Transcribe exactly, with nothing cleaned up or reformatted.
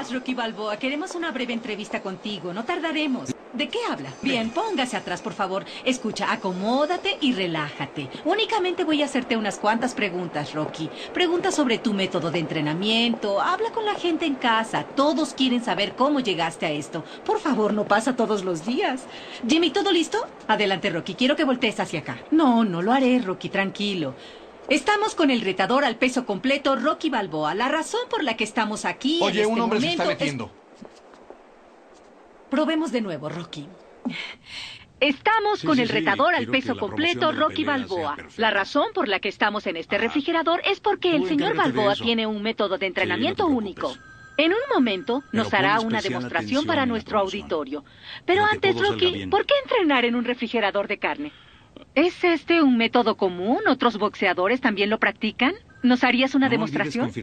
estás, Rocky Balboa? Queremos una breve entrevista contigo. No tardaremos. ¿De qué habla? Bien, póngase atrás, por favor. Escucha, acomódate y relájate. Únicamente voy a hacerte unas cuantas preguntas, Rocky. Preguntas sobre tu método de entrenamiento. Habla con la gente en casa. Todos quieren saber cómo llegaste a esto. Por favor, no pasa todos los días. Jimmy, ¿todo listo? Adelante, Rocky. Quiero que voltees hacia acá. No, no lo haré, Rocky. Tranquilo. Estamos con el retador al peso completo, Rocky Balboa. La razón por la que estamos aquí Oye, en este un hombre se está momento metiendo. es... Probemos de nuevo, Rocky. Estamos Sí, con sí, el sí, retador al quiero peso que la completo, promoción de la Rocky pelea Balboa. sea perfecta. La razón por la que estamos en este Ah, refrigerador es porque tú el señor encárgate de Balboa eso. tiene un método de entrenamiento Sí, no te único. preocupes. En un momento Pero nos pon hará una especial demostración atención para en la nuestro promoción. auditorio. Pero Quiero que antes, todo salga Rocky, bien. ¿por qué entrenar en un refrigerador de carne? ¿Es este un método común? ¿Otros boxeadores también lo practican? ¿Nos harías una No olvides demostración?